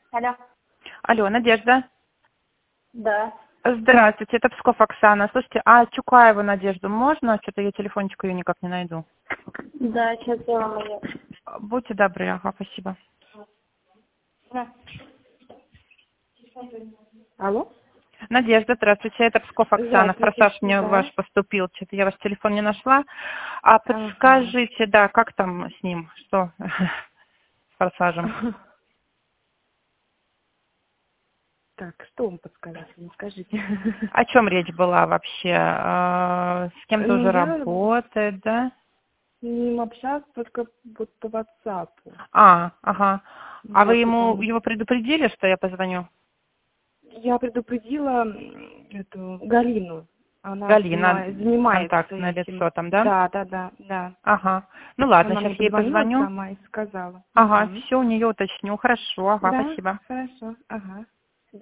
Алло. Алло, Надежда. Да. Здравствуйте, это Псков Оксана. Слушайте, а Чукаеву Надежду можно? Что-то я телефончик ее никак не найду. Да, сейчас я вам ее. Будьте добры, ага, спасибо. Да. Алло? Надежда, здравствуйте, это Псков Оксана. Здравствуйте. Форсаж мне Да. ваш поступил, что-то я ваш телефон не нашла. А Ага. подскажите, да, как там с ним, что с Форсажем? Так, что вам подсказать? Не скажите. О чем речь была вообще? С кем-то Ну, уже я работает, да? с ним общалась только вот по WhatsApp. Ага. А вы Вот, ему потому его предупредили, что я позвоню? я предупредила эту Галину. Она Галина, занимается контактное этим. лицо там, да? Да. Ага. Ну ладно, Она сейчас мне я ей позвонила позвоню. сама и сказала. Ага, Угу. все у нее уточню. Хорошо, ага, Да, спасибо. хорошо. Ага.